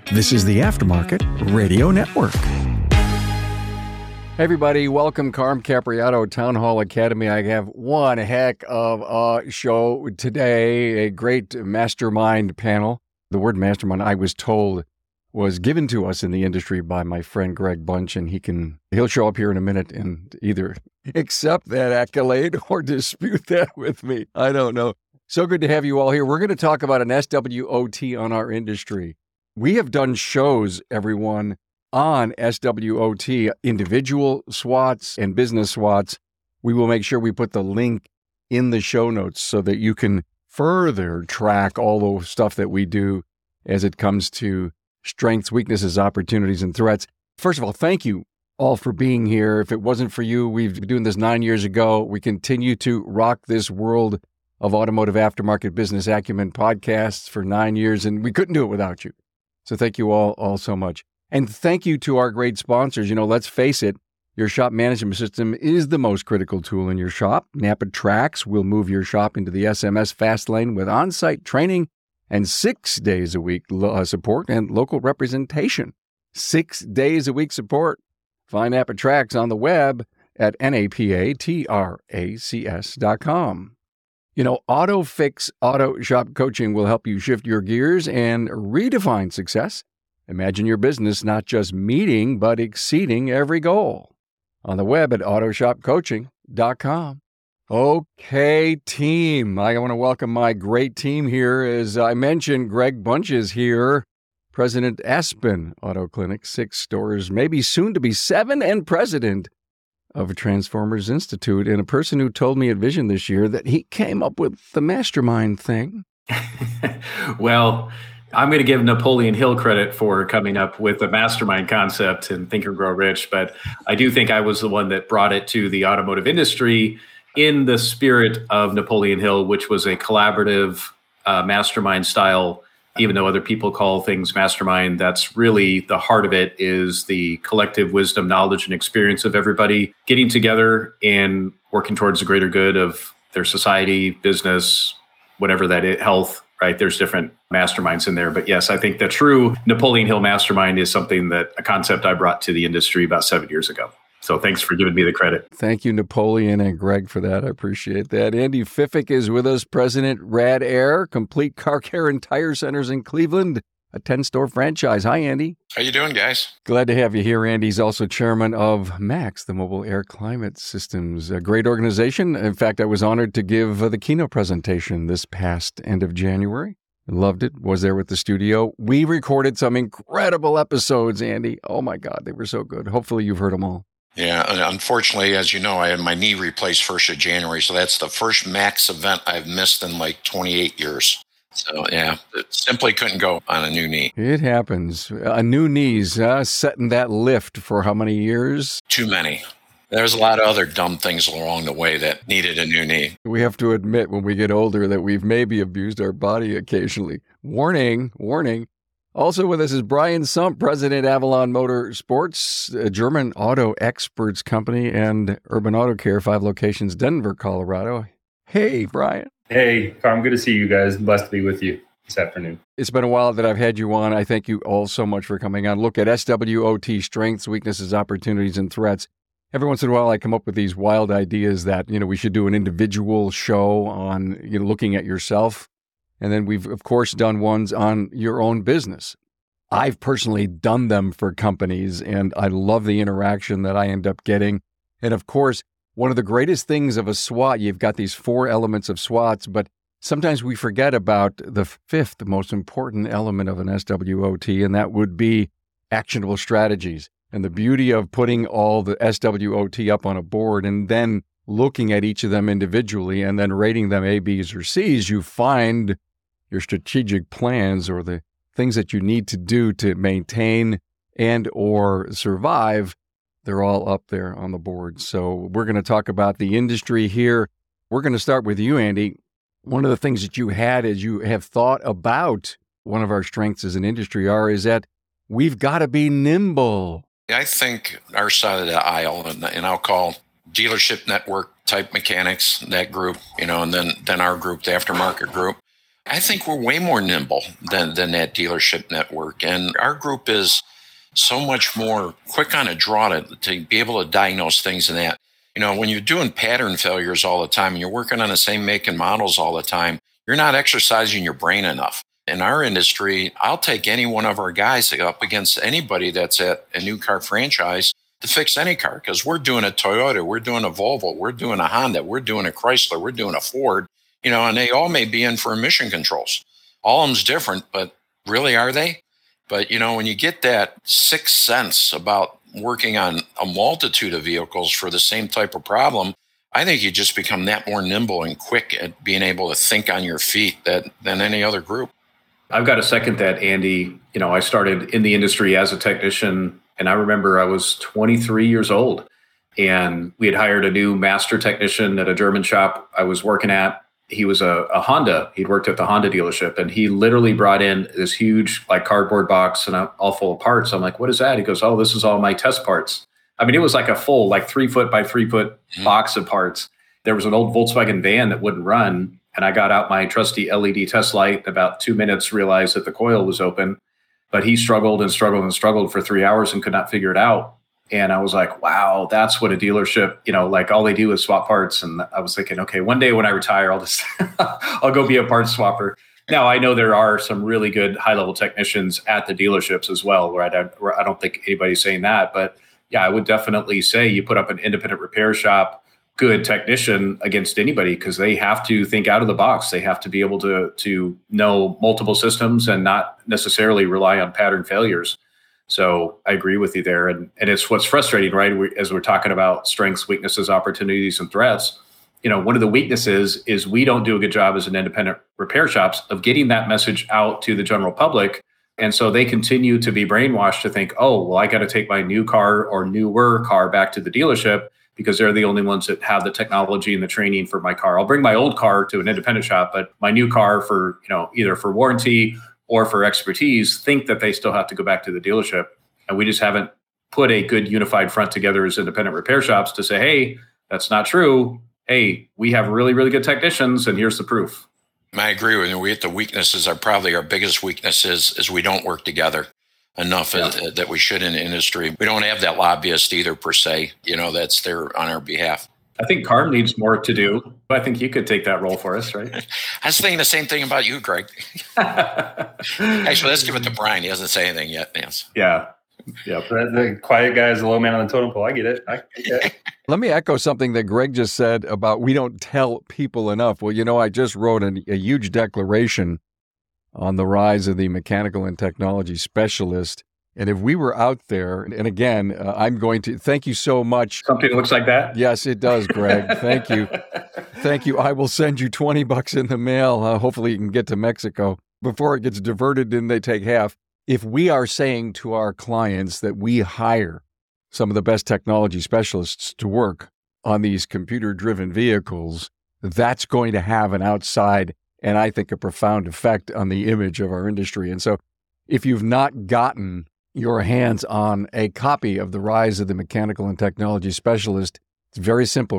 This is the Aftermarket Radio Network. Hey everybody, welcome Carm Capriato Town Hall Academy. I have one heck of a show today, a great mastermind panel. The word mastermind, I was told, was given to us in the industry by my friend Greg Bunch, and he'll show up here in a minute and either accept that accolade or dispute that with me. I don't know. So good to have you all here. We're going to talk about an SWOT on our industry. We have done shows, everyone, on SWOT, individual SWOTs and business SWOTs. We will make sure we put the link in the show notes so that you can further track all the stuff that we do as it comes to strengths, weaknesses, opportunities, and threats. First of all, thank you all for being here. If it wasn't for you, we've been doing this 9 years ago. We continue to rock this world of automotive aftermarket business acumen podcasts for 9 years, and we couldn't do it without you. So thank you all so much. And thank you to our great sponsors. Let's face it, your shop management system is the most critical tool in your shop. NapaTrax will move your shop into the SMS fast lane with on-site training and 6 days a week support and local representation. 6 days a week support. Find NapaTrax on the web at NapaTracs.com. AutoFix Auto Shop Coaching will help you shift your gears and redefine success. Imagine your business not just meeting, but exceeding every goal. On the web at autoshopcoaching.com. Okay, team. I want to welcome my great team here. As I mentioned, Greg Bunch is here. President Aspen Auto Clinic, 6 stores, maybe soon to be 7, and president of Transformers Institute, and a person who told me at Vision this year that he came up with the mastermind thing. Well, I'm going to give Napoleon Hill credit for coming up with the mastermind concept and Think and Grow Rich, but I do think I was the one that brought it to the automotive industry in the spirit of Napoleon Hill, which was a collaborative mastermind style. Even though other people call things mastermind, that's really the heart of it, is the collective wisdom, knowledge, and experience of everybody getting together and working towards the greater good of their society, business, whatever that is, health, right? There's different masterminds in there. But yes, I think the true Napoleon Hill mastermind is a concept I brought to the industry about 7 years ago. So thanks for giving me the credit. Thank you, Napoleon and Greg, for that. I appreciate that. Andy Fiffick is with us, President Rad Air, Complete Car Care and Tire Centers in Cleveland, a 10-store franchise. Hi, Andy. How you doing, guys? Glad to have you here, Andy. He's also chairman of MAX, the Mobile Air Climate Systems, a great organization. In fact, I was honored to give the keynote presentation this past end of January. Loved it. Was there with the studio. We recorded some incredible episodes, Andy. Oh, my God. They were so good. Hopefully you've heard them all. Yeah, unfortunately, as you know, I had my knee replaced 1st of January, so that's the first MAX event I've missed in like 28 years. So, yeah, it simply couldn't go on a new knee. It happens. A new knees, setting that lift for how many years? Too many. There's a lot of other dumb things along the way that needed a new knee. We have to admit when we get older that we've maybe abused our body occasionally. Warning. Also with us is Brian Sump, President Avalon Motorsports, a German auto experts company, and Urban Auto Care, 5 locations, Denver, Colorado. Hey, Brian. Hey, Carm, good to see you guys. Blessed to be with you this afternoon. It's been a while that I've had you on. I thank you all so much for coming on. Look at SWOT, strengths, weaknesses, opportunities, and threats. Every once in a while, I come up with these wild ideas that, we should do an individual show on, looking at yourself. And then we've, of course, done ones on your own business. I've personally done them for companies, and I love the interaction that I end up getting. And, of course, one of the greatest things of a SWOT, you've got these 4 elements of SWOTs, but sometimes we forget about the 5th most important element of an SWOT, and that would be actionable strategies. And the beauty of putting all the SWOT up on a board and then looking at each of them individually and then rating them A, B's, or C's, you find your strategic plans or the things that you need to do to maintain and or survive. They're all up there on the board. So we're going to talk about the industry here. We're going to start with you, Andy. One of the things that you had as you have thought about one of our strengths as an industry is that we've got to be nimble. I think our side of the aisle, and I'll call dealership network type mechanics, that group, and then our group, the aftermarket group, I think we're way more nimble than that dealership network. And our group is so much more quick on a draw to be able to diagnose things in that. When you're doing pattern failures all the time and you're working on the same make and models all the time, you're not exercising your brain enough. In our industry, I'll take any one of our guys up against anybody that's at a new car franchise to fix any car, because we're doing a Toyota, we're doing a Volvo, we're doing a Honda, we're doing a Chrysler, we're doing a Ford, and they all may be in for emission controls. All of them's different, but really are they? But, when you get that sixth sense about working on a multitude of vehicles for the same type of problem, I think you just become that more nimble and quick at being able to think on your feet than any other group. I've got to second that, Andy. I started in the industry as a technician, and I remember I was 23 years old, and we had hired a new master technician at a German shop I was working at. He was a Honda. He'd worked at the Honda dealership, and he literally brought in this huge cardboard box and all full of parts. I'm like, what is that? He goes, oh, this is all my test parts. I mean, it was like a full 3 foot by 3 foot box of parts. There was an old Volkswagen van that wouldn't run. And I got out my trusty LED test light. In about 2 minutes, realized that the coil was open. But he struggled and struggled and struggled for 3 hours and could not figure it out. And I was like, wow, that's what a dealership, all they do is swap parts. And I was thinking, okay, one day when I retire, I'll go be a parts swapper. Now, I know there are some really good high-level technicians at the dealerships as well, where I don't think anybody's saying that. But yeah, I would definitely say you put up an independent repair shop, good technician against anybody, because they have to think out of the box. They have to be able to know multiple systems and not necessarily rely on pattern failures. So I agree with you there. And it's what's frustrating, right? As we're talking about strengths, weaknesses, opportunities, and threats, one of the weaknesses is we don't do a good job as an independent repair shops of getting that message out to the general public. And so they continue to be brainwashed to think, oh, well, I got to take my new car or newer car back to the dealership because they're the only ones that have the technology and the training for my car. I'll bring my old car to an independent shop, but my new car for, either for warranty or for expertise, think that they still have to go back to the dealership. And we just haven't put a good unified front together as independent repair shops to say, hey, that's not true. Hey, we have really, really good technicians, and here's the proof. I agree with you. The weaknesses are probably our biggest weaknesses is we don't work together enough that we should in the industry. We don't have that lobbyist either, per se, that's there on our behalf. I think Carm needs more to do. I think you could take that role for us, right? I was thinking the same thing about you, Greg. Actually, let's give it to Brian. He hasn't said anything yet, Nance. Yeah. The quiet guy is the low man on the totem pole. I get it. Let me echo something that Greg just said about we don't tell people enough. Well, I just wrote a huge declaration on the rise of the mechanical and technology specialist. And if we were out there, and again, I'm going to thank you so much. Something that looks like that? Yes, it does, Greg. Thank you. Thank you. I will send you $20 in the mail. Hopefully you can get to Mexico before it gets diverted and they take half. If we are saying to our clients that we hire some of the best technology specialists to work on these computer-driven vehicles, that's going to have an outside and I think a profound effect on the image of our industry. And so if you've not gotten your hands on a copy of The Rise of the Mechanical and Technology Specialist, it's very simple,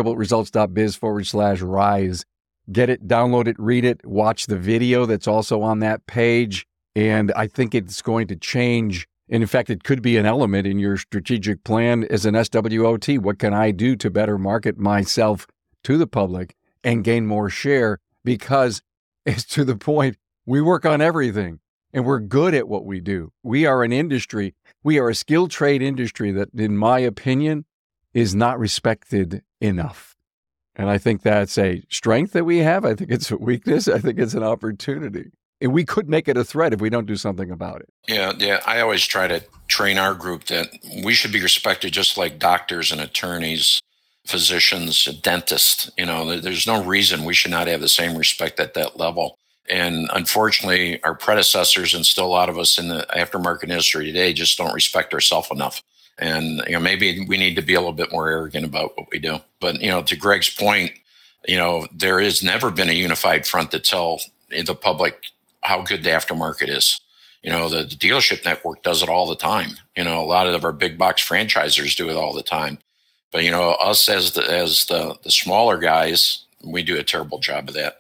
remarkableresults.biz/rise. Get it, download it, read it, watch the video that's also on that page. And I think it's going to change. And in fact, it could be an element in your strategic plan as an SWOT. What can I do to better market myself to the public and gain more share? Because it's to the point, we work on everything and we're good at what we do. We are an industry, we are a skilled trade industry that, in my opinion, is not respected enough. And I think that's a strength that we have. I think it's a weakness. I think it's an opportunity. And we could make it a threat if we don't do something about it. Yeah. I always try to train our group that we should be respected just like doctors and attorneys, physicians, dentists. There's no reason we should not have the same respect at that level. And unfortunately, our predecessors and still a lot of us in the aftermarket industry today just don't respect ourselves enough. And, maybe we need to be a little bit more arrogant about what we do. But, to Greg's point, there has never been a unified front to tell the public how good the aftermarket is. The dealership network does it all the time. A lot of our big box franchisers do it all the time. But, us as the smaller guys, we do a terrible job of that.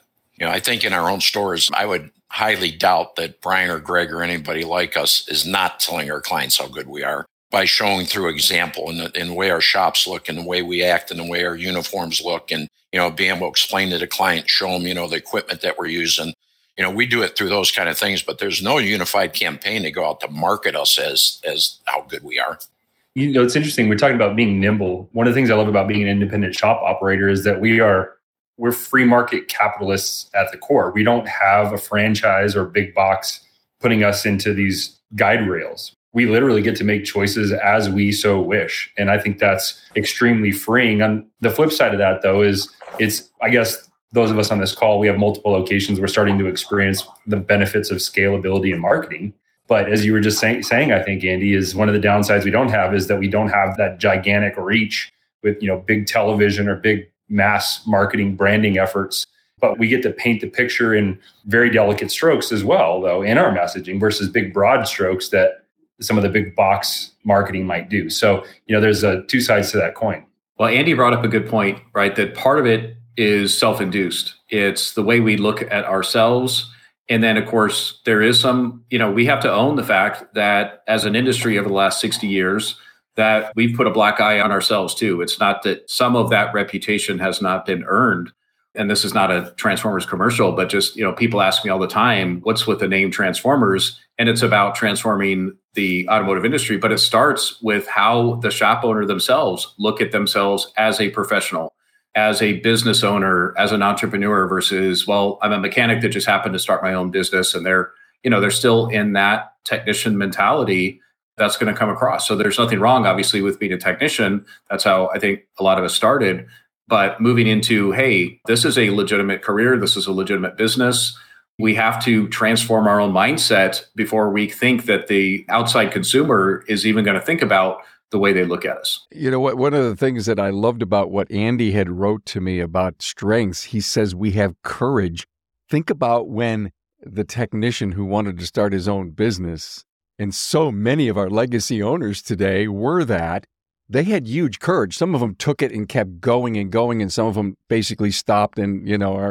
I think in our own stores, I would highly doubt that Brian or Greg or anybody like us is not telling our clients how good we are by showing through example in the way our shops look and the way we act and the way our uniforms look and, being able to explain to the client, show them, the equipment that we're using. We do it through those kind of things, but there's no unified campaign to go out to market us as how good we are. It's interesting. We're talking about being nimble. One of the things I love about being an independent shop operator is that we're free market capitalists at the core. We don't have a franchise or big box putting us into these guide rails. We literally get to make choices as we so wish. And I think that's extremely freeing. On the flip side of that, though, is I guess those of us on this call, we have multiple locations. We're starting to experience the benefits of scalability and marketing. But as you were just saying, I think, Andy, is one of the downsides we don't have is that we don't have that gigantic reach with, big television or big mass marketing branding efforts. But we get to paint the picture in very delicate strokes as well, though, in our messaging versus big broad strokes that some of the big box marketing might do. So, there's two sides to that coin. Well, Andy brought up a good point, right? That part of it is self-induced. It's the way we look at ourselves. And then, of course, there is some, we have to own the fact that as an industry over the last 60 years, that we've put a black eye on ourselves too. It's not that some of that reputation has not been earned. And this is not a Transformers commercial, but just, people ask me all the time, what's with the name Transformers? And it's about transforming the automotive industry, but it starts with how the shop owner themselves look at themselves as a professional, as a business owner, as an entrepreneur versus, well, I'm a mechanic that just happened to start my own business. And they're still in that technician mentality that's going to come across. So there's nothing wrong, obviously, with being a technician. That's how I think a lot of us started. But moving into, hey, this is a legitimate career. This is a legitimate business. We have to transform our own mindset before we think that the outside consumer is even going to think about the way they look at us. One of the things that I loved about what Andy had wrote to me about strengths, he says we have courage. Think about when the technician who wanted to start his own business, and so many of our legacy owners today were that, they had huge courage. Some of them took it and kept going and going, and some of them basically stopped and,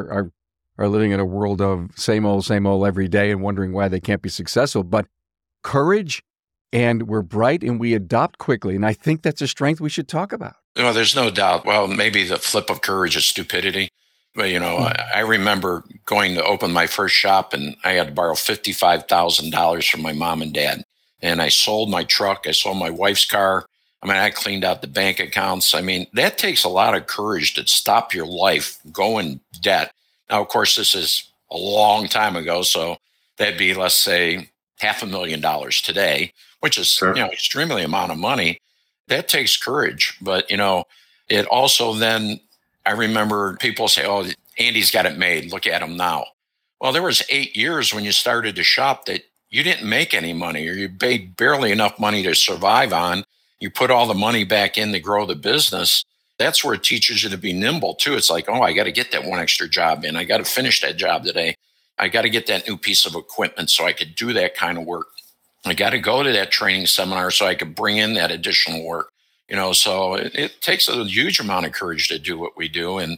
are living in a world of same old every day and wondering why they can't be successful. But courage, and we're bright and we adopt quickly. And I think that's a strength we should talk about. There's no doubt. Well, maybe the flip of courage is stupidity. But, I remember going to open my first shop and I had to borrow $55,000 from my mom and dad. And I sold my truck. I sold my wife's car. I cleaned out the bank accounts. That takes a lot of courage to stop your life, go in debt. Now, of course, this is a long time ago. So that'd be, let's say, $500,000 today, which is, sure, extremely amount of money. That takes courage. But, it also then, I remember people say, oh, Andy's got it made. Look at him now. Well, there was 8 years when you started to shop that you didn't make any money or you made barely enough money to survive on. You put all the money back in to grow the business. That's where it teaches you to be nimble too. It's like, oh, I got to get that one extra job in. I got to finish that job today. I got to get that new piece of equipment so I could do that kind of work. I got to go to that training seminar so I could bring in that additional work. So it takes a huge amount of courage to do what we do. And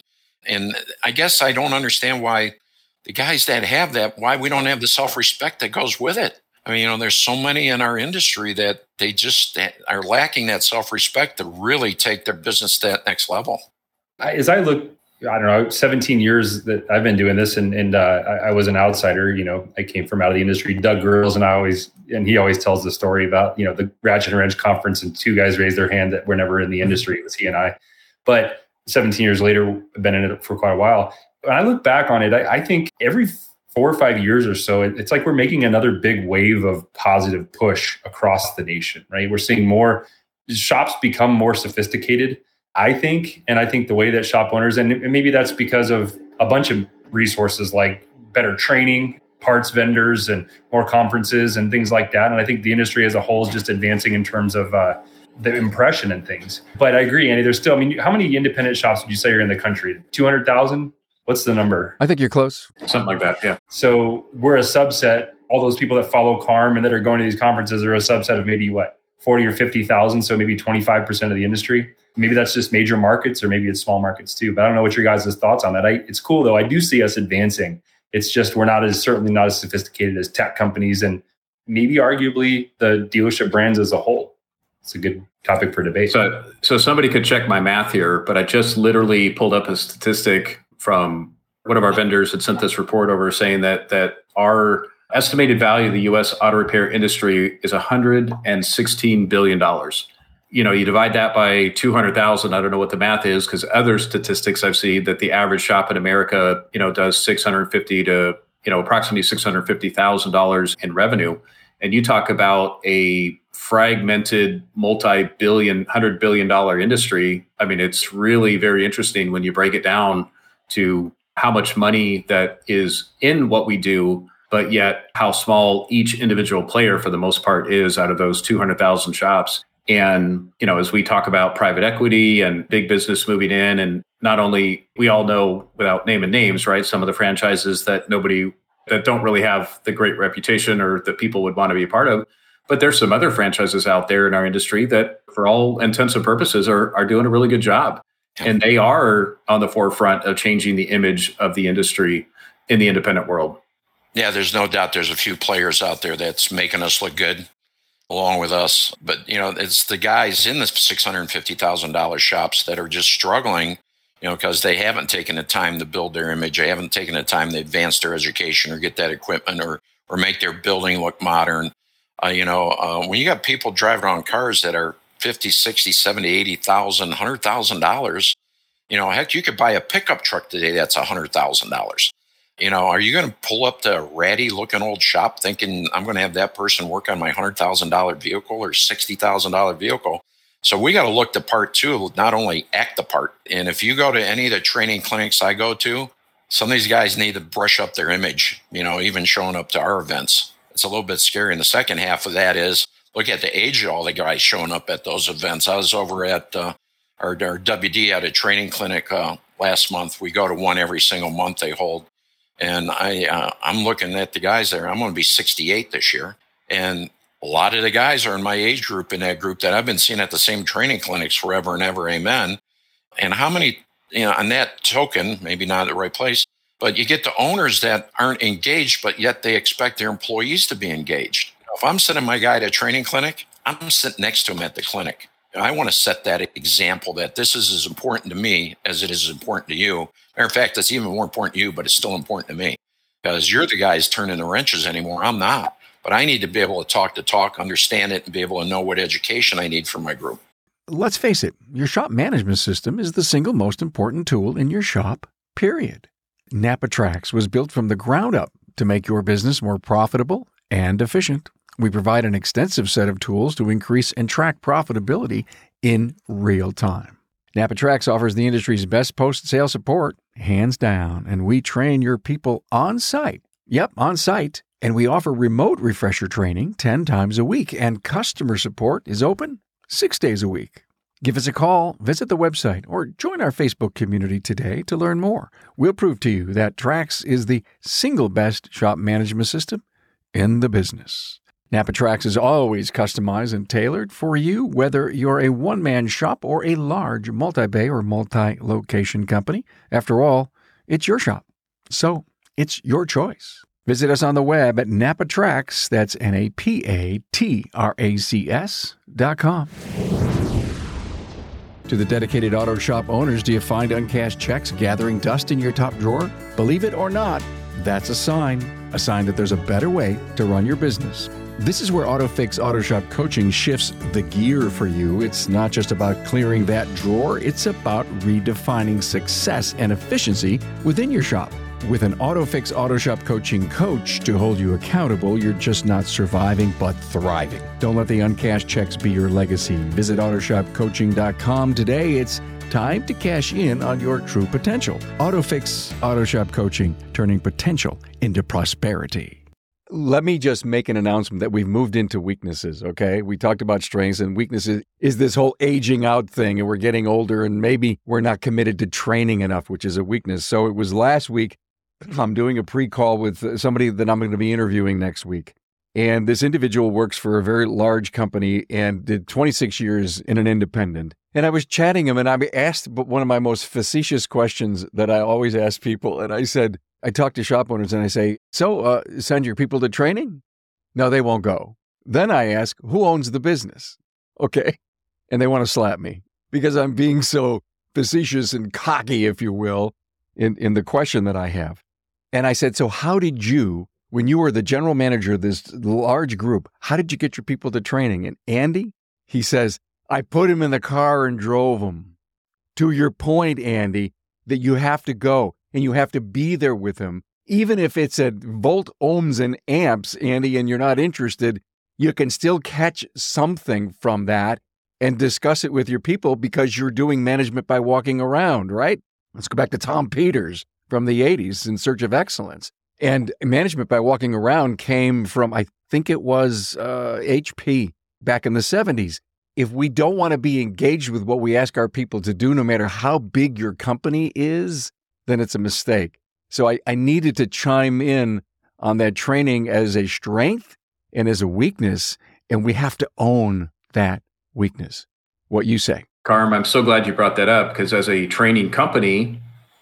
I guess I don't understand why the guys that have that, why we don't have the self-respect that goes with it. There's so many in our industry that they just are lacking that self-respect to really take their business to that next level. As I look, 17 years that I've been doing this, and I was an outsider. I came from out of the industry. Doug Grills and he always tells the story about the Ratchet and Wrench conference, and two guys raised their hand that were never in the industry. It was he and I. But 17 years later, I've been in it for quite a while. When I look back on it, I think every 4 or 5 years or so, it's like we're making another big wave of positive push across the nation, right? We're seeing more shops become more sophisticated, I think. And I think the way that shop owners, and maybe that's because of a bunch of resources like better training, parts vendors, and more conferences and things like that. And I think the industry as a whole is just advancing in terms of the impression and things. But I agree, Andy, there's still, how many independent shops would you say are in the country? 200,000? What's the number? I think you're close. Something like that, yeah. So we're a subset. All those people that follow CARM and that are going to these conferences are a subset of maybe, 40 or 50,000. So maybe 25% of the industry. Maybe that's just major markets, or maybe it's small markets too. But I don't know what your guys' thoughts on that. It's cool though. I do see us advancing. It's just we're certainly not as sophisticated as tech companies and maybe arguably the dealership brands as a whole. It's a good topic for debate. So somebody could check my math here, but I just literally pulled up a statistic from one of our vendors that sent this report over saying that our estimated value of the U.S. auto repair industry is $116 billion. You divide that by 200,000. I don't know what the math is, because other statistics I've seen that the average shop in America, does $650 to approximately $650,000 in revenue. And you talk about a fragmented multi-billion, $100 billion industry. I mean, it's really very interesting when you break it down to how much money that is in what we do, but yet how small each individual player for the most part is out of those 200,000 shops. And, as we talk about private equity and big business moving in, and not only, we all know without naming names, right, some of the franchises that don't really have the great reputation or that people would want to be a part of. But there's some other franchises out there in our industry that, for all intents and purposes, are doing a really good job. And they are on the forefront of changing the image of the industry in the independent world. Yeah, there's no doubt there's a few players out there that's making us look good along with us. But, it's the guys in the $650,000 shops that are just struggling, because they haven't taken the time to build their image. They haven't taken the time to advance their education or get that equipment or make their building look modern. When you got people driving around cars that are $50,000, $60,000, $70,000, $80,000, $100,000, heck, you could buy a pickup truck today that's $100,000. Are you going to pull up to a ratty looking old shop thinking I'm going to have that person work on my $100,000 vehicle or $60,000 vehicle? So we got to look the part too, not only act the part. And if you go to any of the training clinics I go to, some of these guys need to brush up their image, even showing up to our events. It's a little bit scary. And the second half of that is look at the age of all the guys showing up at those events. I was over at our WD at a training clinic last month. We go to one every single month they hold. And I'm looking at the guys there. I'm going to be 68 this year. And a lot of the guys are in my age group, in that group that I've been seeing at the same training clinics forever and ever. Amen. And how many, on that token, maybe not at the right place, but you get the owners that aren't engaged, but yet they expect their employees to be engaged. If I'm sending my guy to a training clinic, I'm sitting next to him at the clinic. I want to set that example that this is as important to me as it is important to you. Matter of fact, it's even more important to you, but it's still important to me because you're the guys turning the wrenches anymore. I'm not, but I need to be able to talk, understand it, and be able to know what education I need for my group. Let's face it, your shop management system is the single most important tool in your shop, period. NapaTrax was built from the ground up to make your business more profitable and efficient. We provide an extensive set of tools to increase and track profitability in real time. NapaTrax offers the industry's best post-sale support, hands down, and we train your people on site. Yep, on site. And we offer remote refresher training 10 times a week, and customer support is open 6 days a week. Give us a call, visit the website, or join our Facebook community today to learn more. We'll prove to you that Trax is the single best shop management system in the business. NapaTrax is always customized and tailored for you, whether you're a one-man shop or a large multi-bay or multi-location company. After all, it's your shop, so it's your choice. Visit us on the web at NapaTrax, that's NapaTracs.com. To the dedicated auto shop owners, do you find uncashed checks gathering dust in your top drawer? Believe it or not, that's a sign that there's a better way to run your business. This is where AutoFix Auto Shop Coaching shifts the gear for you. It's not just about clearing that drawer, it's about redefining success and efficiency within your shop. With an AutoFix Auto Shop Coaching coach to hold you accountable, you're just not surviving, but thriving. Don't let the uncashed checks be your legacy. Visit AutoShopCoaching.com today. It's time to cash in on your true potential. AutoFix Auto Shop Coaching, turning potential into prosperity. Let me just make an announcement that we've moved into weaknesses, okay? We talked about strengths, and weaknesses is this whole aging out thing, and we're getting older, and maybe we're not committed to training enough, which is a weakness. So it was last week. I'm doing a pre-call with somebody that I'm going to be interviewing next week. And this individual works for a very large company and did 26 years in an independent. And I was chatting him, and I asked one of my most facetious questions that I always ask people. And I said, I talk to shop owners and I say, so send your people to training? No, they won't go. Then I ask, who owns the business? Okay. And they want to slap me because I'm being so facetious and cocky, if you will, in the question that I have. And I said, so how did you, when you were the general manager of this large group, how did you get your people to training? And Andy, he says, I put him in the car and drove him. To your point, Andy, that you have to go and you have to be there with him. Even if it's at volt ohms and amps, Andy, and you're not interested, you can still catch something from that and discuss it with your people because you're doing management by walking around, right? Let's go back to Tom Peters from the 80s, In Search of Excellence. And management by walking around came from, I think it was HP back in the 70s. If we don't want to be engaged with what we ask our people to do, no matter how big your company is, then it's a mistake. So I needed to chime in on that training as a strength and as a weakness, and we have to own that weakness. What you say? Carm, I'm so glad you brought that up because as a training company,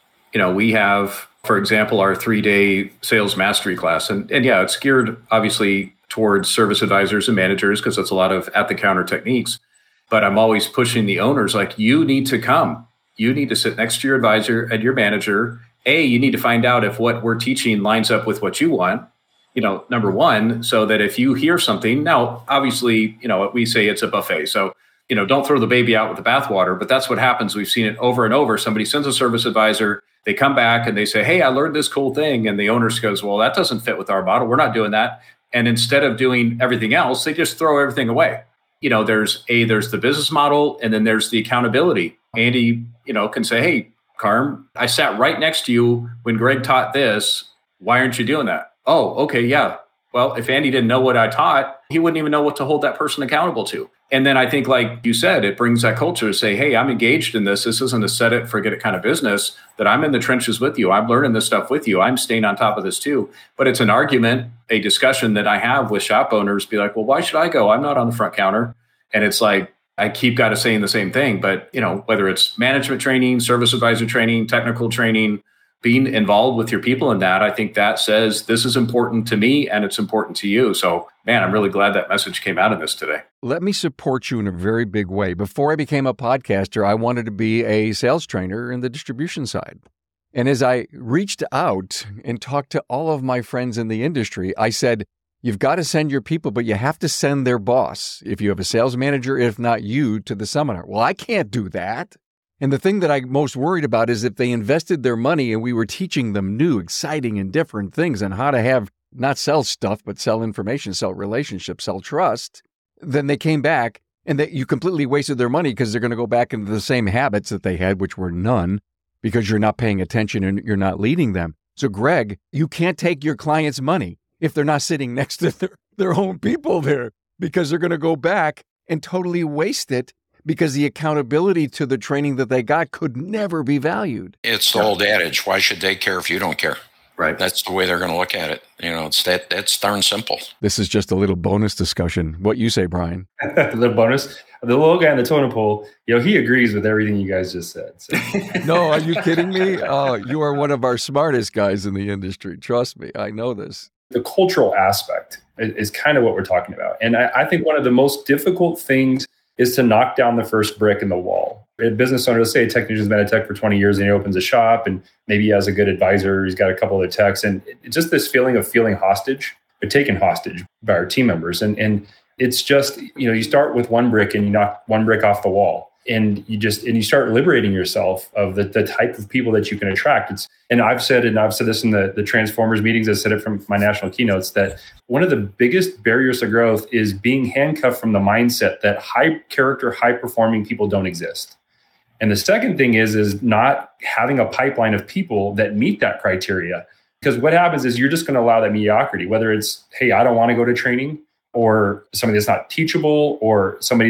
we have, for example, our 3-day sales mastery class. And yeah, it's geared obviously towards service advisors and managers because it's a lot of at-the-counter techniques. But I'm always pushing the owners, like, you need to come. You need to sit next to your advisor and your manager. You need to find out if what we're teaching lines up with what you want, number one, so that if you hear something, now, obviously, we say it's a buffet. So, don't throw the baby out with the bathwater, but that's what happens. We've seen it over and over. Somebody sends a service advisor, they come back and they say, hey, I learned this cool thing. And the owner goes, well, that doesn't fit with our model. We're not doing that. And instead of doing everything else, they just throw everything away. There's the business model and then there's the accountability. Andy, can say, hey, Carm, I sat right next to you when Greg taught this. Why aren't you doing that? Oh, okay, yeah. Well, if Andy didn't know what I taught, he wouldn't even know what to hold that person accountable to. And then I think, like you said, it brings that culture to say, hey, I'm engaged in this. This isn't a set it, forget it kind of business, that I'm in the trenches with you. I'm learning this stuff with you. I'm staying on top of this too. But it's an argument, a discussion that I have with shop owners, be like, well, why should I go? I'm not on the front counter. And it's like, I keep got to saying the same thing. But, whether it's management training, service advisor training, technical training, being involved with your people in that, I think that says this is important to me and it's important to you. So, man, I'm really glad that message came out of this today. Let me support you in a very big way. Before I became a podcaster, I wanted to be a sales trainer in the distribution side. And as I reached out and talked to all of my friends in the industry, I said, you've got to send your people, but you have to send their boss, if you have a sales manager, if not you, to the seminar. Well, I can't do that. And the thing that I'm most worried about is if they invested their money and we were teaching them new, exciting, and different things on how to have, not sell stuff, but sell information, sell relationships, sell trust, then they came back and that you completely wasted their money because they're going to go back into the same habits that they had, which were none, because you're not paying attention and you're not leading them. So, Greg, you can't take your clients' money if they're not sitting next to their own people there, because they're going to go back and totally waste it because the accountability to the training that they got could never be valued. It's the old adage, why should they care if you don't care? Right. That's the way they're going to look at it. It's that's darn simple. This is just a little bonus discussion. What you say, Brian? The little bonus. The little guy in the totem pole, he agrees with everything you guys just said. So. No, are you kidding me? Oh, you are one of our smartest guys in the industry. Trust me, I know this. The cultural aspect is kind of what we're talking about. And I think one of the most difficult things is to knock down the first brick in the wall. A business owner, let's say a technician's been at tech for 20 years and he opens a shop and maybe he has a good advisor, he's got a couple of techs, and it's just this feeling of feeling hostage or taken hostage by our team members. And it's just, you start with one brick and you knock one brick off the wall. And you start liberating yourself of the type of people that you can attract. And I've said this in the Transformers meetings, I said it from my national keynotes, that one of the biggest barriers to growth is being handcuffed from the mindset that high character, high performing people don't exist. And the second thing is not having a pipeline of people that meet that criteria. Because what happens is you're just going to allow that mediocrity, whether it's, hey, I don't want to go to training, or somebody that's not teachable, or somebody that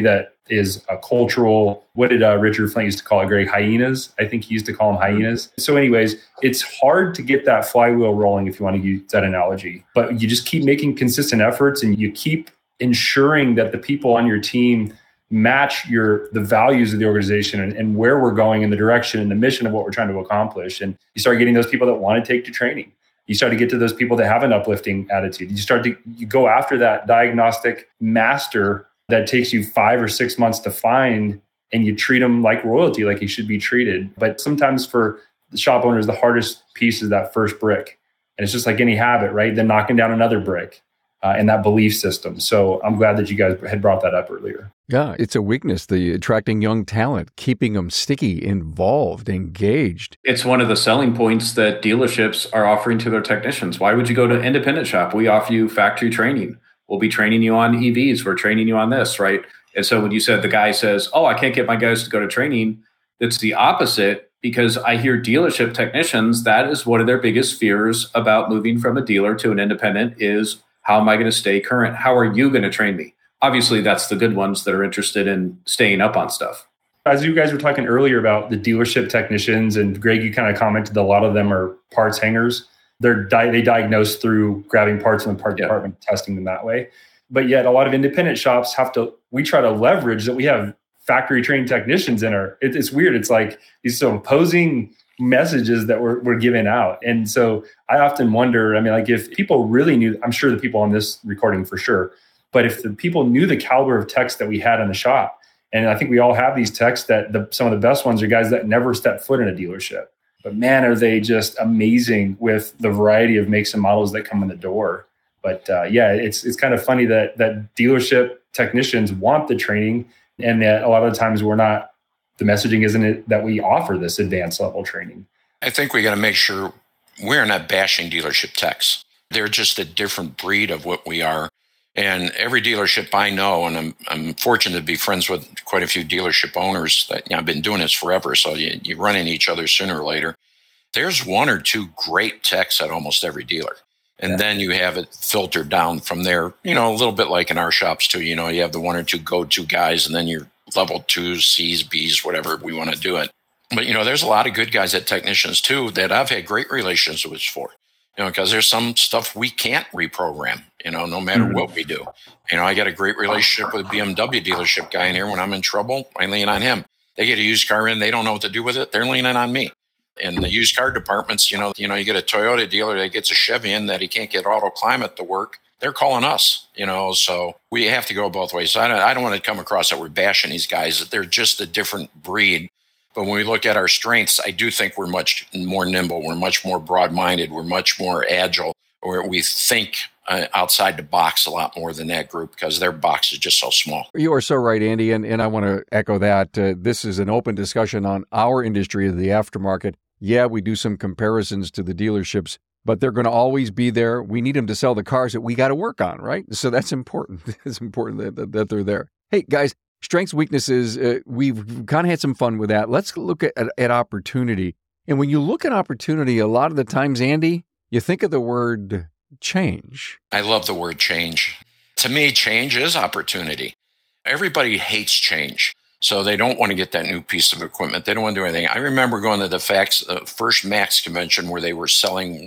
is a cultural, what did Richard Flint used to call it, Greg? Hyenas? I think he used to call them hyenas. So anyways, it's hard to get that flywheel rolling if you want to use that analogy, but you just keep making consistent efforts and you keep ensuring that the people on your team match the values of the organization and where we're going in the direction and the mission of what we're trying to accomplish. And you start getting those people that want to take to training. You start to get to those people that have an uplifting attitude. You go after that diagnostic master that takes you 5 or 6 months to find, and you treat them like royalty, like he should be treated. But sometimes for the shop owners, the hardest piece is that first brick. And it's just like any habit, right? Then knocking down another brick. And that belief system. So I'm glad that you guys had brought that up earlier. Yeah, it's a weakness, the attracting young talent, keeping them sticky, involved, engaged. It's one of the selling points that dealerships are offering to their technicians. Why would you go to an independent shop? We offer you factory training. We'll be training you on EVs. We're training you on this, right? And so when you said the guy says, oh, I can't get my guys to go to training, that's the opposite, because I hear dealership technicians, that is one of their biggest fears about moving from a dealer to an independent is, how am I going to stay current? How are you going to train me? Obviously, that's the good ones that are interested in staying up on stuff. As you guys were talking earlier about the dealership technicians, and Greg, you kind of commented a lot of them are parts hangers. They diagnose through grabbing parts in the part department, testing them that way. But yet a lot of independent shops we try to leverage that we have factory trained technicians in our, it's weird. It's like these so opposing messages that we're giving out. And so I often wonder, like if people really knew, I'm sure the people on this recording for sure, but if the people knew the caliber of techs that we had in the shop, and I think we all have these techs that some of the best ones are guys that never stepped foot in a dealership, but man, are they just amazing with the variety of makes and models that come in the door. But it's kind of funny that dealership technicians want the training, and that a lot of the times the messaging isn't it that we offer this advanced level training. I think we got to make sure we're not bashing dealership techs. They're just a different breed of what we are. And every dealership I know, and I'm fortunate to be friends with quite a few dealership owners that I've been doing this forever, so you run into each other sooner or later. There's one or two great techs at almost every dealer. And then you have it filtered down from there, a little bit like in our shops too. You have the one or two go-to guys, and then you're level 2s, C's, B's, whatever we want to do it. But, there's a lot of good guys at technicians too that I've had great relationships for, because there's some stuff we can't reprogram, no matter what we do. I got a great relationship with a BMW dealership guy in here. When I'm in trouble, I lean on him. They get a used car in, they don't know what to do with it. They're leaning on me. In the used car departments, you get a Toyota dealer that gets a Chevy in that he can't get auto climate to work. They're calling us, so we have to go both ways. So I don't want to come across that we're bashing these guys. They're just a different breed. But when we look at our strengths, I do think we're much more nimble. We're much more broad-minded. We're much more agile. Or we think outside the box a lot more than that group because their box is just so small. You are so right, Andy, and I want to echo that. This is an open discussion on our industry of the aftermarket. Yeah, we do some comparisons to the dealerships, but they're going to always be there. We need them to sell the cars that we got to work on, right? So that's important. It's important that they're there. Hey, guys, strengths, weaknesses, we've kind of had some fun with that. Let's look at opportunity. And when you look at opportunity, a lot of the times, Andy, you think of the word change. I love the word change. To me, change is opportunity. Everybody hates change. So they don't want to get that new piece of equipment. They don't want to do anything. I remember going to the first MAX convention where they were selling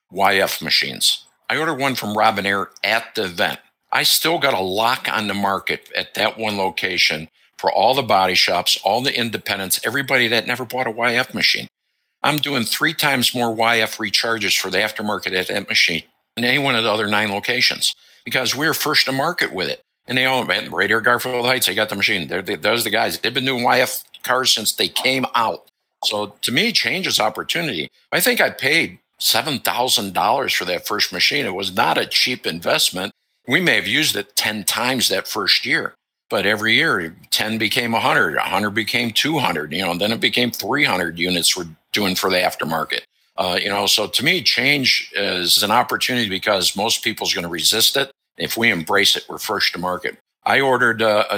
YF machines. I ordered one from Robinair at the event. I still got a lock on the market at that one location for all the body shops, all the independents, everybody that never bought a YF machine. I'm doing 3 times more YF recharges for the aftermarket at that machine than any one of the other 9 locations because we're first to market with it. And they all, Radiator Garfield Heights, they got the machine. Those are the guys. They've been doing YF cars since they came out. So to me, change is opportunity. I think I paid $7,000 for that first machine. It was not a cheap investment. We may have used it 10 times that first year, but every year 10 became 100, 100 became 200, and then it became 300 units we're doing for the aftermarket. So to me, change is an opportunity because most people's going to resist it. If we embrace it, we're first to market. I ordered a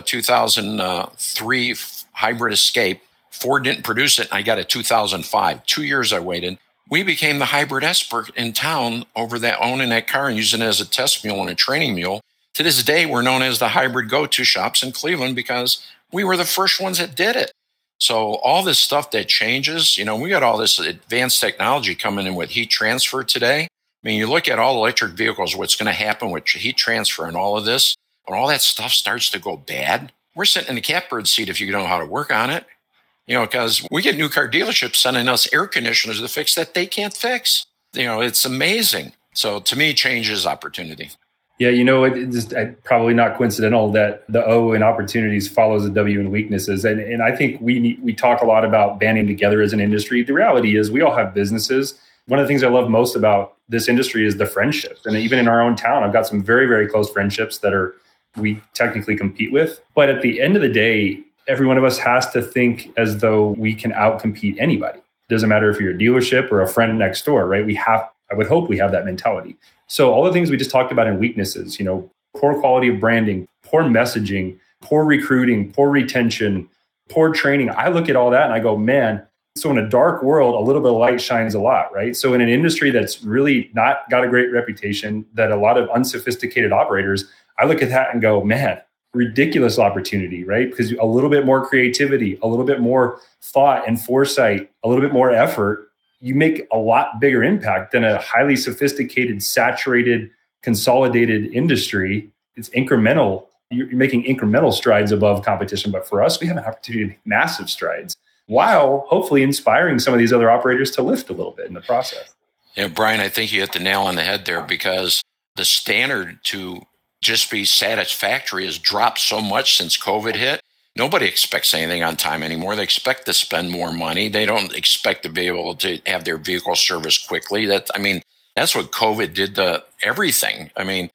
2003 hybrid Escape. Ford didn't produce it. And I got a 2005. 2 years I waited. We became the hybrid expert in town over that, owning that car and using it as a test mule and a training mule. To this day, we're known as the hybrid go-to shops in Cleveland because We were the first ones that did it. So all this stuff that changes, we got all this advanced technology coming in with heat transfer today. I mean, you look at all electric vehicles, what's going to happen with heat transfer and all of this, when all that stuff starts to go bad, we're sitting in the catbird seat if you know how to work on it. Because we get new car dealerships sending us air conditioners to fix that they can't fix. It's amazing. So to me, change is opportunity. Yeah, it's probably not coincidental that the O in opportunities follows the W in weaknesses. And I think we talk a lot about banding together as an industry. The reality is we all have businesses. One of the things I love most about this industry is the friendships. And even in our own town, I've got some very, very close friendships that we technically compete with. But at the end of the day, every one of us has to think as though we can outcompete anybody. It doesn't matter if you're a dealership or a friend next door, right? I would hope we have that mentality. So all the things we just talked about in weaknesses, poor quality of branding, poor messaging, poor recruiting, poor retention, poor training. I look at all that and I go, man, so in a dark world, a little bit of light shines a lot, right? So in an industry that's really not got a great reputation, that a lot of unsophisticated operators, I look at that and go, man, ridiculous opportunity, right? Because a little bit more creativity, a little bit more thought and foresight, a little bit more effort, you make a lot bigger impact than a highly sophisticated, saturated, consolidated industry. It's incremental. You're making incremental strides above competition. But for us, we have an opportunity to make massive strides while hopefully inspiring some of these other operators to lift a little bit in the process. Yeah, Brian, I think you hit the nail on the head there, because the standard to just be satisfactory has dropped so much since COVID hit. Nobody expects anything on time anymore. They expect to spend more money. They don't expect to be able to have their vehicle serviced quickly. That's what COVID did to everything.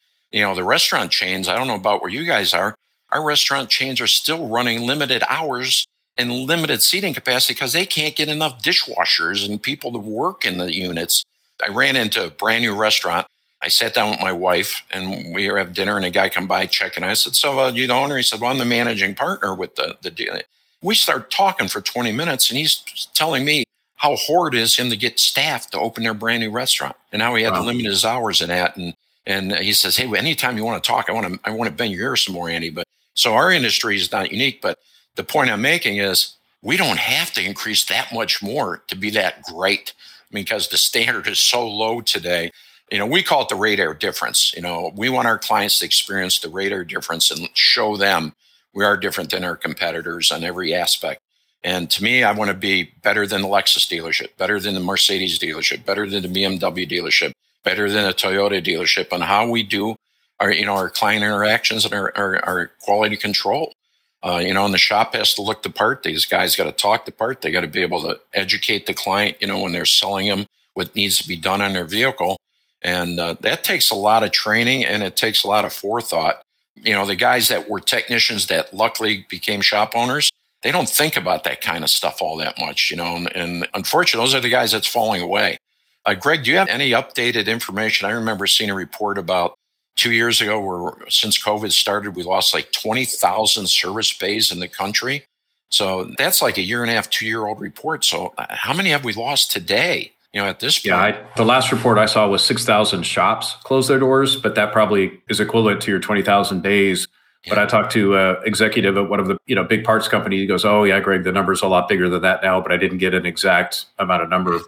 The restaurant chains, I don't know about where you guys are. Our restaurant chains are still running limited hours and limited seating capacity because they can't get enough dishwashers and people to work in the units. I ran into a brand new restaurant. I sat down with my wife and we have dinner, and a guy come by checking. I said, so you the owner? He said, well, I'm the managing partner with the deal. We start talking for 20 minutes and he's telling me how hard it is him to get staff to open their brand new restaurant and how he had to limit his hours in that. And he says, hey, anytime you want to talk, I want to bend your ear some more, Andy. But so our industry is not unique, but the point I'm making is we don't have to increase that much more to be that great, because the standard is so low today. We call it the radar difference. We want our clients to experience the radar difference and show them we are different than our competitors on every aspect. And to me, I want to be better than the Lexus dealership, better than the Mercedes dealership, better than the BMW dealership, better than a Toyota dealership on how we do our client interactions and our quality control. And the shop has to look the part. These guys got to talk the part. They got to be able to educate the client, when they're selling them, what needs to be done on their vehicle. And that takes a lot of training and it takes a lot of forethought. The guys that were technicians that luckily became shop owners, they don't think about that kind of stuff all that much, and unfortunately, those are the guys that's falling away. Greg, do you have any updated information? I remember seeing a report about 2 years ago where since COVID started, we lost like 20,000 service bays in the country. So that's like a 1.5, 2-year-old report. So how many have we lost today? At this point. Yeah, the last report I saw was 6,000 shops closed their doors, but that probably is equivalent to your 20,000 days. Yeah. But I talked to an executive at one of the big parts company. He goes, "Oh yeah, Greg, the number's a lot bigger than that now, but I didn't get an exact number.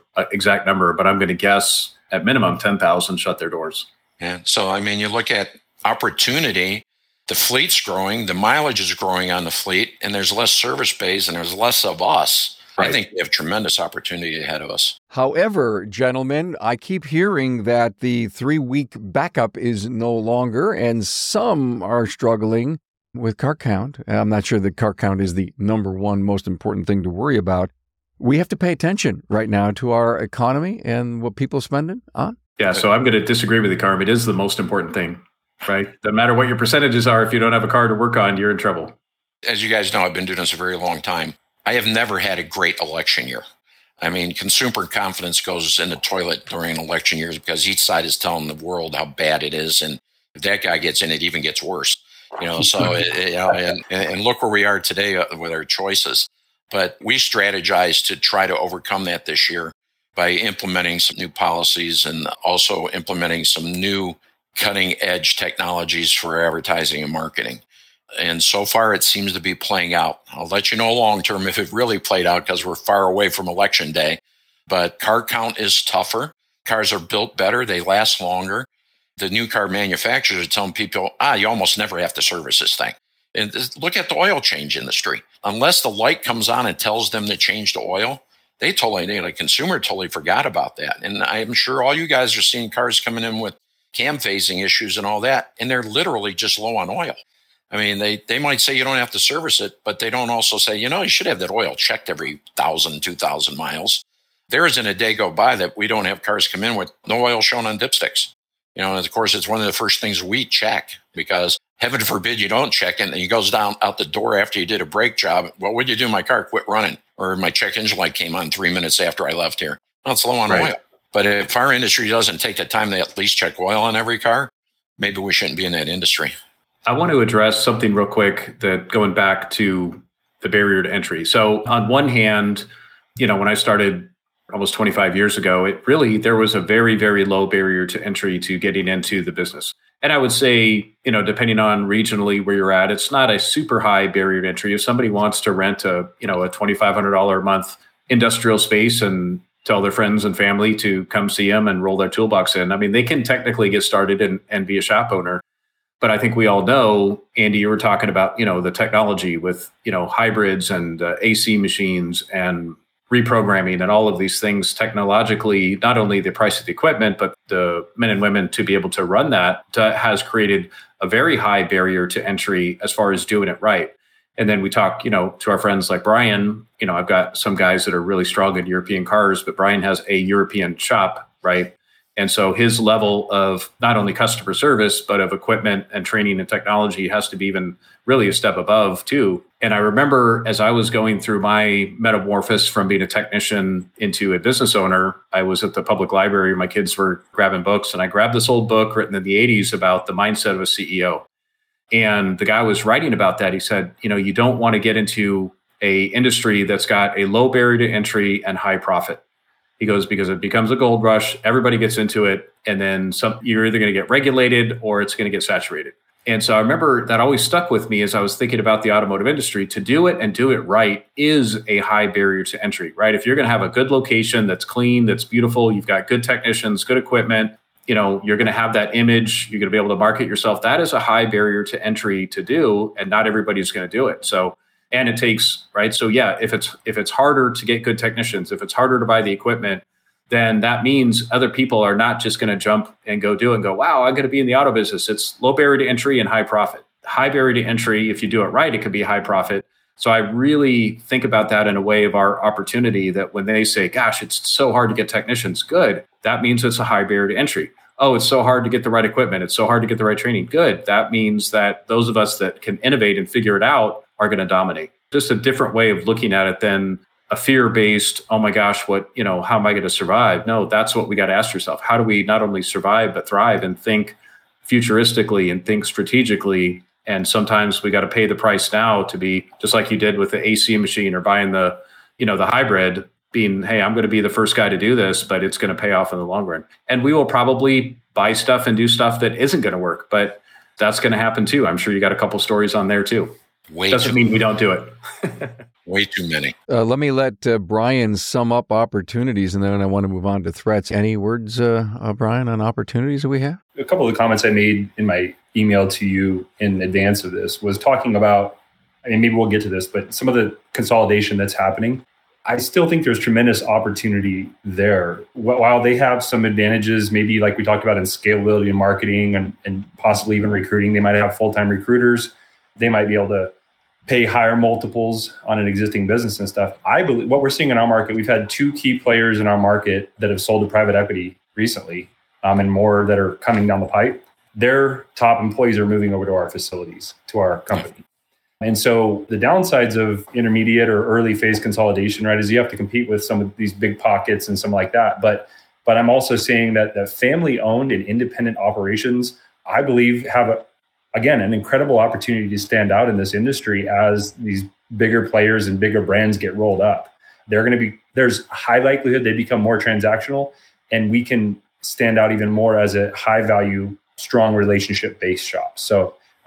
But I'm going to guess at minimum 10,000 shut their doors." Yeah. So you look at opportunity. The fleet's growing, the mileage is growing on the fleet, and there's less service bays, and there's less of us. Right. I think we have tremendous opportunity ahead of us. However, gentlemen, I keep hearing that the 3-week backup is no longer, and some are struggling with car count. I'm not sure that car count is the number one most important thing to worry about. We have to pay attention right now to our economy and what people are spending on. Yeah, so I'm going to disagree with you, Carm. It is the most important thing, right? No matter what your percentages are, if you don't have a car to work on, you're in trouble. As you guys know, I've been doing this a very long time. I have never had a great election year. Consumer confidence goes in the toilet during election years because each side is telling the world how bad it is. And if that guy gets in, it even gets worse. And look where we are today with our choices. But we strategize to try to overcome that this year by implementing some new policies and also implementing some new cutting edge technologies for advertising and marketing. And so far, it seems to be playing out. I'll let you know long term if it really played out because we're far away from election day. But car count is tougher. Cars are built better. They last longer. The new car manufacturers are telling people, you almost never have to service this thing. And look at the oil change industry. Unless the light comes on and tells them to change the oil, the consumer totally forgot about that. And I'm sure all you guys are seeing cars coming in with cam phasing issues and all that, and they're literally just low on oil. I mean, they might say you don't have to service it, but they don't also say, you should have that oil checked every 1,000, 2,000 miles. There isn't a day go by that we don't have cars come in with no oil shown on dipsticks. And of course, it's one of the first things we check because heaven forbid you don't check it and he goes down out the door after you did a brake job. What would you do? My car quit running or my check engine light came on 3 minutes after I left here. Well, it's low on oil. But if our industry doesn't take the time to at least check oil on every car, maybe we shouldn't be in that industry. I want to address something real quick that going back to the barrier to entry. So on one hand, when I started almost 25 years ago, there was a very, very low barrier to entry to getting into the business. And I would say, depending on regionally where you're at, it's not a super high barrier to entry. If somebody wants to rent a $2,500 a month industrial space and tell their friends and family to come see them and roll their toolbox in, I mean, they can technically get started and be a shop owner. But I think we all know, Andy, you were talking about, the technology with, hybrids and AC machines and reprogramming and all of these things technologically, not only the price of the equipment, but the men and women to be able to run that has created a very high barrier to entry as far as doing it right. And then we talk, to our friends like Brian, I've got some guys that are really strong in European cars, but Brian has a European shop, right? And so his level of not only customer service, but of equipment and training and technology has to be even really a step above too. And I remember as I was going through my metamorphosis from being a technician into a business owner, I was at the public library. My kids were grabbing books and I grabbed this old book written in the 80s about the mindset of a CEO. And the guy was writing about that. He said, you don't want to get into a industry that's got a low barrier to entry and high profit. He goes, because it becomes a gold rush, everybody gets into it, and then you're either going to get regulated or it's going to get saturated. And so I remember that always stuck with me as I was thinking about the automotive industry. To do it and do it right is a high barrier to entry, right? If you're going to have a good location that's clean, that's beautiful, you've got good technicians, good equipment, you're going to have that image, you're going to be able to market yourself. That is a high barrier to entry to do, and not everybody's going to do it. So, and it takes, right? So yeah, if it's harder to get good technicians, if it's harder to buy the equipment, then that means other people are not just going to jump and go do it and go, wow, I'm going to be in the auto business. It's low barrier to entry and high profit. High barrier to entry, if you do it right, it could be high profit. So I really think about that in a way of our opportunity that when they say, gosh, it's so hard to get technicians, good. That means it's a high barrier to entry. Oh, it's so hard to get the right equipment. It's so hard to get the right training. Good. That means that those of us that can innovate and figure it out are going to dominate. Just a different way of looking at it than a fear-based, oh my gosh, how am I going to survive? No, that's what we got to ask yourself. How do we not only survive, but thrive and think futuristically and think strategically? And sometimes we got to pay the price now to be just like you did with the AC machine or buying the hybrid, being, hey, I'm going to be the first guy to do this, but it's going to pay off in the long run. And we will probably buy stuff and do stuff that isn't going to work, but that's going to happen too. I'm sure you got a couple stories on there too. Doesn't mean we don't do it. Way too many. Let me let Brian sum up opportunities, and then I want to move on to threats. Any words, Brian, on opportunities that we have? A couple of the comments I made in my email to you in advance of this was talking about, maybe we'll get to this, but some of the consolidation that's happening. I still think there's tremendous opportunity there. While they have some advantages, maybe like we talked about in scalability and marketing and possibly even recruiting, they might have full-time recruiters. They might be able to pay higher multiples on an existing business and stuff. I believe what we're seeing in our market, we've had two key players in our market that have sold to private equity recently, and more that are coming down the pipe. Their top employees are moving over to our facilities, to our company. And so the downsides of intermediate or early phase consolidation, right, is you have to compete with some of these big pockets and some like that. But I'm also saying that family-owned and independent operations, I believe, have an incredible opportunity to stand out in this industry as these bigger players and bigger brands get rolled up. There's high likelihood they become more transactional, and we can stand out even more as a high value, strong relationship based shop. So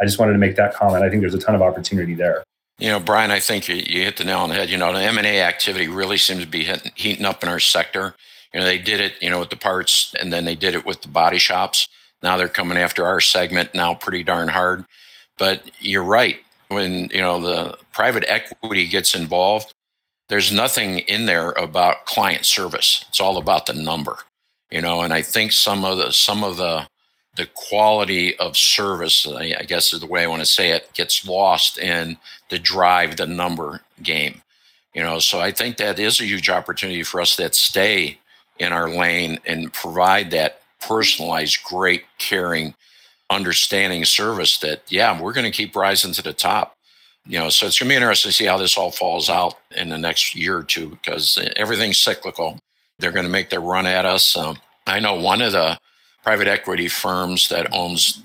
I just wanted to make that comment. I think there's a ton of opportunity there. Brian, I think you hit the nail on the head. The M&A activity really seems to be heating up in our sector. They did it, with the parts, and then they did it with the body shops. Now they're coming after our segment now pretty darn hard. But you're right. When, the private equity gets involved, there's nothing in there about client service. It's all about the number, and I think some of the quality of service, I guess is the way I want to say it, gets lost in the drive, the number game. So I think that is a huge opportunity for us that stay in our lane and provide that personalized, great, caring, understanding service that, we're going to keep rising to the top. So it's going to be interesting to see how this all falls out in the next year or two, because everything's cyclical. They're going to make their run at us. I know one of the private equity firms that owns,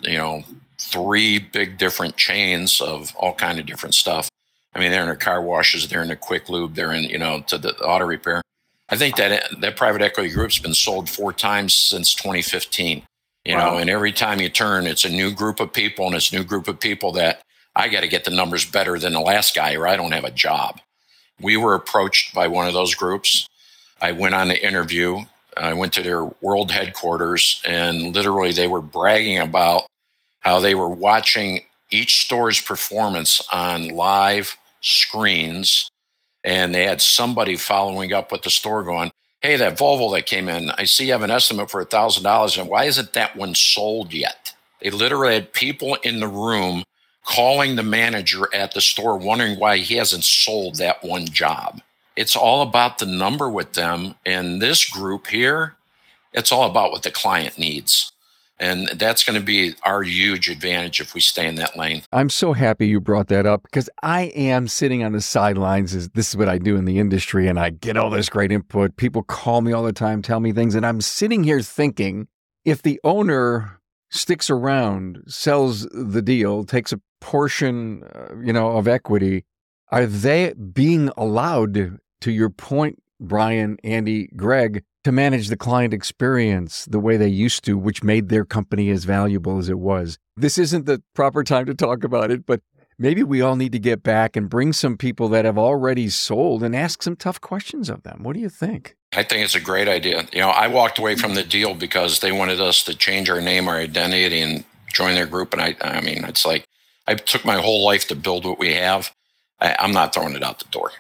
3 big different chains of all kind of different stuff. I mean, they're in the car washes, they're in the quick lube, they're in, to the auto repair. I think that private equity group's been sold 4 times since 2015. And every time you turn, it's a new group of people, and it's a new group of people that I got to get the numbers better than the last guy, or I don't have a job. We were approached by one of those groups. I went on the interview. I went to their world headquarters, and literally they were bragging about how they were watching each store's performance on live screens, and they had somebody following up with the store going, "Hey, that Volvo that came in, I see you have an estimate for $1,000, and why isn't that one sold yet?" They literally had people in the room calling the manager at the store wondering why he hasn't sold that one job. It's all about the number with them. And this group here, it's all about what the client needs. And that's going to be our huge advantage if we stay in that lane. I'm so happy you brought that up, because I am sitting on the sidelines. This is what I do in the industry, and I get all this great input. People call me all the time, tell me things, and I'm sitting here thinking, if the owner sticks around, sells the deal, takes a portion, of equity, are they being allowed, to your point, Brian, Andy, Greg, to manage the client experience the way they used to, which made their company as valuable as it was? This isn't the proper time to talk about it, but maybe we all need to get back and bring some people that have already sold and ask some tough questions of them. What do you think? I think it's a great idea. I walked away from the deal because they wanted us to change our name, our identity, and join their group. And I mean, it's like, I took my whole life to build what we have. I'm not throwing it out the door.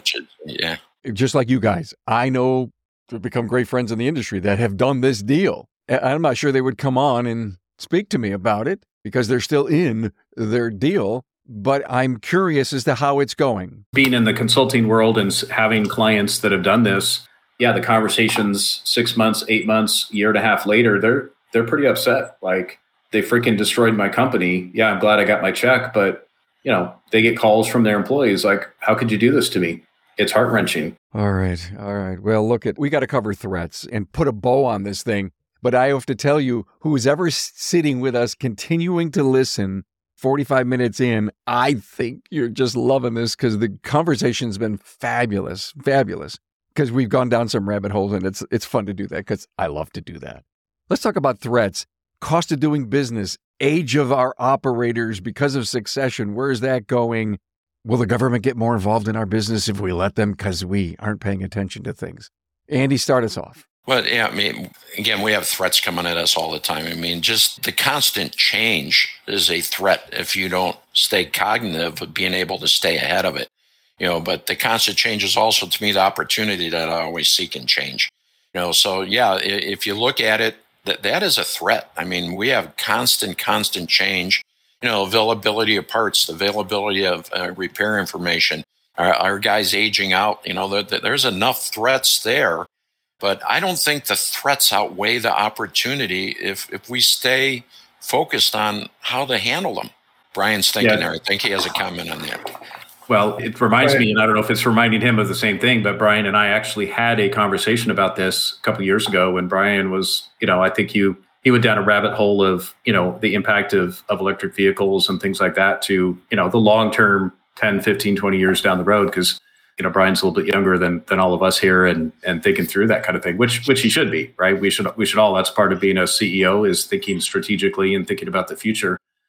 Just like you guys, I know to become great friends in the industry that have done this deal. I'm not sure they would come on and speak to me about it because they're still in their deal, but I'm curious as to how it's going. Being in the consulting world and having clients that have done this, the conversations 6 months, 8 months, year and a half later, they're pretty upset. Like, they freaking destroyed my company. Yeah, I'm glad I got my check, but they get calls from their employees like, "How could you do this to me?" It's heart-wrenching. All right. Well, look, we got to cover threats and put a bow on this thing. But I have to tell you, who's ever sitting with us, continuing to listen 45 minutes in, I think you're just loving this, because the conversation's been fabulous, because we've gone down some rabbit holes, and it's fun to do that, because I love to do that. Let's talk about threats. Cost of doing business, age of our operators because of succession. Where is that going? Will the government get more involved in our business if we let them because we aren't paying attention to things? Andy, start us off. Well, I mean, again, we have threats coming at us all the time. I mean, just the constant change is a threat if you don't stay cognitive of being able to stay ahead of it. But the constant change is also, to me, the opportunity that I always seek in change. So if you look at it, that is a threat. I mean, we have constant change, availability of parts, the availability of repair information, our guys aging out, there's enough threats there, but I don't think the threats outweigh the opportunity if we stay focused on how to handle them. Brian's thinking there. I think he has a comment on that. Well, it reminds me, and I don't know if it's reminding him of the same thing, but Brian and I actually had a conversation about this a couple of years ago when Brian was, I think he went down a rabbit hole of, the impact of electric vehicles and things like that to, the long-term 10, 15, 20 years down the road. Because, Brian's a little bit younger than all of us here and thinking through that kind of thing, which he should be, right? We should all, that's part of being a CEO, is thinking strategically and thinking about the future.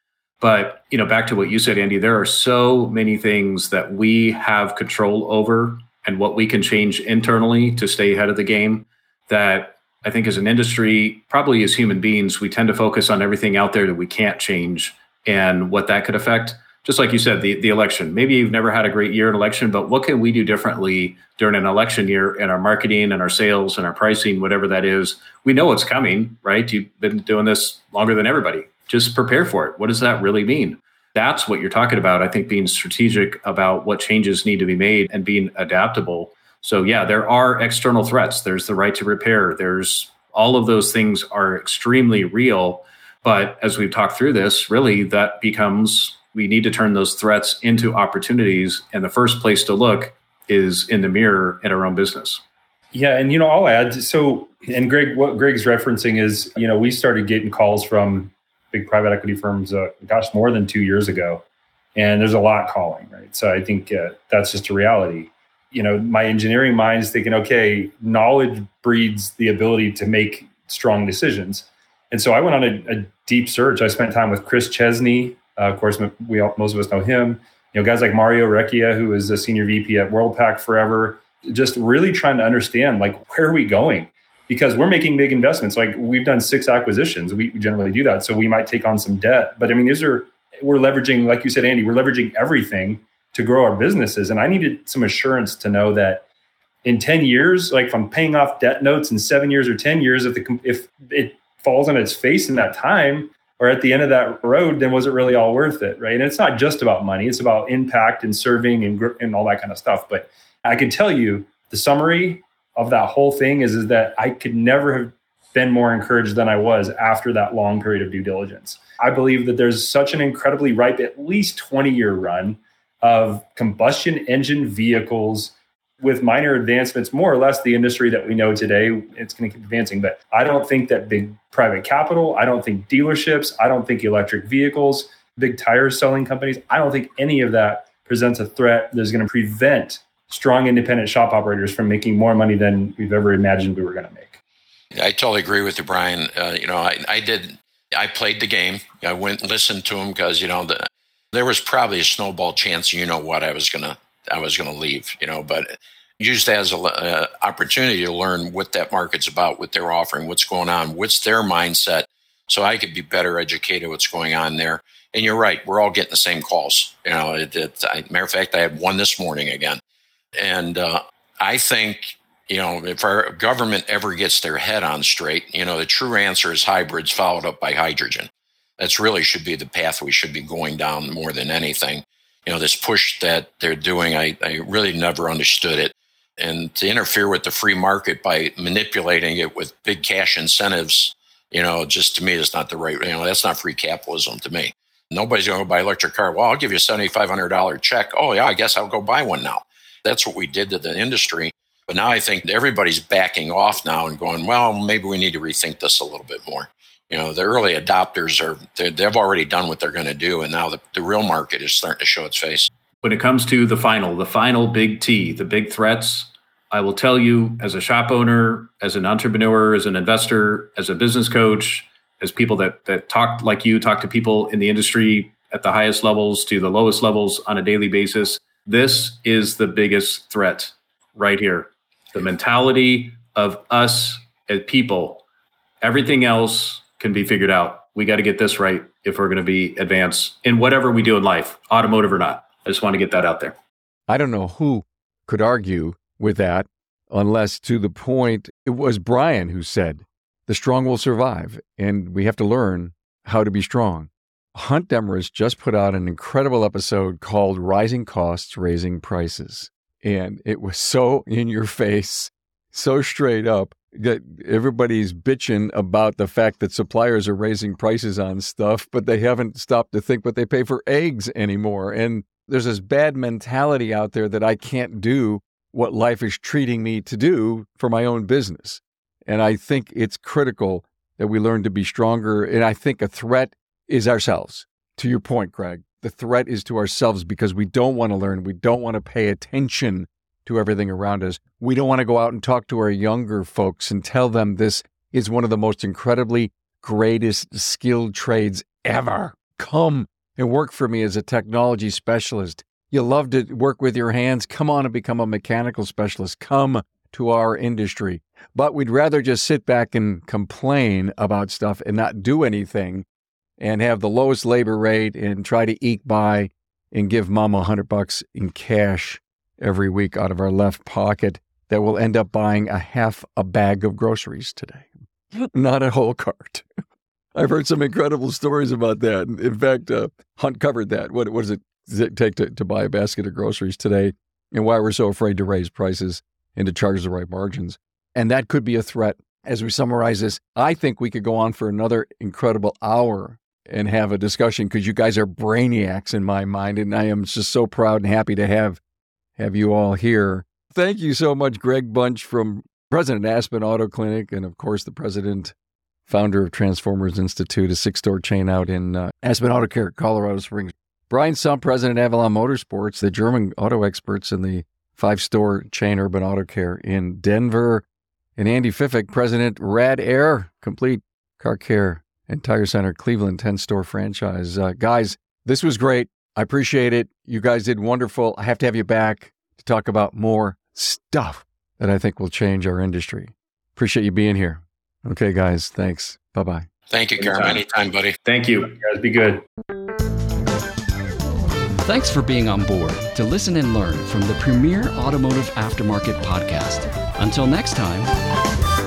But, back to what you said, Andy, there are so many things that we have control over and what we can change internally to stay ahead of the game that I think as an industry, probably as human beings, we tend to focus on everything out there that we can't change and what that could affect. Just like you said, the election. Maybe you've never had a great year in election, but what can we do differently during an election year in our marketing and our sales and our pricing, whatever that is? We know it's coming, right? You've been doing this longer than everybody. Just prepare for it. What does that really mean? That's what you're talking about. I think being strategic about what changes need to be made and being adaptable. So yeah, there are external threats. There's the right to repair. There's all of those things are extremely real. But as we've talked through this, really that becomes, we need to turn those threats into opportunities. And the first place to look is in the mirror in our own business. Yeah. And, I'll add, and Greg, what Greg's referencing is, we started getting calls from big private equity firms, more than 2 years ago. And there's a lot calling, right? So I think that's just a reality. My engineering mind is thinking, okay, knowledge breeds the ability to make strong decisions. And so I went on a deep search. I spent time with Chris Chesney. Of course, most of us know him. Guys like Mario Recchia, who is a senior VP at Worldpac forever, just really trying to understand, where are we going? Because we're making big investments. We've done 6 acquisitions. We generally do that. So we might take on some debt. But we're leveraging, like you said, Andy, we're leveraging everything to grow our businesses. And I needed some assurance to know that in 10 years, if I'm paying off debt notes in 7 years or 10 years, if it falls on its face in that time or at the end of that road, then was it really all worth it, right? And it's not just about money. It's about impact and serving and all that kind of stuff. But I can tell you the summary of that whole thing is that I could never have been more encouraged than I was after that long period of due diligence. I believe that there's such an incredibly ripe, at least 20-year run of combustion engine vehicles with minor advancements, more or less the industry that we know today. It's going to keep advancing. But I don't think that big private capital, I don't think dealerships, I don't think electric vehicles, big tire selling companies, I don't think any of that presents a threat that's going to prevent strong independent shop operators from making more money than we've ever imagined we were going to make. I totally agree with you, Brian. I played the game. I went and listened to him because, there was probably a snowball chance, I was going to leave, but used as an opportunity to learn what that market's about, what they're offering, what's going on, what's their mindset, so I could be better educated what's going on there. And you're right, we're all getting the same calls. Matter of fact, I had one this morning again. And I think, if our government ever gets their head on straight, the true answer is hybrids followed up by hydrogen. That's really should be the path we should be going down more than anything. This push that they're doing, I really never understood it. And to interfere with the free market by manipulating it with big cash incentives, just to me, is not the right, that's not free capitalism to me. Nobody's going to buy an electric car. Well, I'll give you a $7,500 check. Oh, yeah, I guess I'll go buy one now. That's what we did to the industry. But now I think everybody's backing off now and going, well, maybe we need to rethink this a little bit more. The early adopters they've already done what they're going to do. And now the real market is starting to show its face. When it comes to the final big T, the big threats, I will tell you as a shop owner, as an entrepreneur, as an investor, as a business coach, as people that talk like you, talk to people in the industry at the highest levels to the lowest levels on a daily basis. This is the biggest threat right here. The mentality of us as people. Everything else can be figured out. We got to get this right if we're going to be advanced in whatever we do in life, automotive or not. I just want to get that out there. I don't know who could argue with that, unless to the point it was Brian who said, the strong will survive, and we have to learn how to be strong. Hunt Demarest just put out an incredible episode called Rising Costs, Raising Prices. And it was so in your face, so straight up, that everybody's bitching about the fact that suppliers are raising prices on stuff, but they haven't stopped to think what they pay for eggs anymore. And there's this bad mentality out there that I can't do what life is treating me to do for my own business. And I think it's critical that we learn to be stronger. And I think a threat is ourselves. To your point, Greg, the threat is to ourselves because we don't want to learn. We don't want to pay attention to everything around us. We don't want to go out and talk to our younger folks and tell them this is one of the most incredibly greatest skilled trades ever. Come and work for me as a technology specialist. You love to work with your hands. Come on and become a mechanical specialist. Come to our industry. But we'd rather just sit back and complain about stuff and not do anything and have the lowest labor rate and try to eke by and give mama $100 in cash every week out of our left pocket that will end up buying a half a bag of groceries today, not a whole cart. I've heard some incredible stories about that. In fact, Hunt covered that. What does it take to buy a basket of groceries today, and why we're so afraid to raise prices and to charge the right margins. And that could be a threat. As we summarize this, I think we could go on for another incredible hour and have a discussion, because you guys are brainiacs in my mind, and I am just so proud and happy to have you all here. Thank you so much, Greg Bunch, from President Aspen Auto Clinic, and of course the founder of Transformers Institute, a 6-store chain out in Aspen Auto Care, Colorado Springs. Brian Sump, President Avalon Motorsports, the German auto experts in the 5-store chain Urban Auto Care in Denver. And Andy Fiffick, President Rad Air, complete car care and tire center, Cleveland, 10-store franchise. Guys, this was great. I appreciate it. You guys did wonderful. I have to have you back to talk about more stuff that I think will change our industry. Appreciate you being here. Okay, guys, thanks. Bye-bye. Thank you, Carm. Anytime, buddy. Thank you. Guys, be good. Thanks for being on board to listen and learn from the premier automotive aftermarket podcast. Until next time.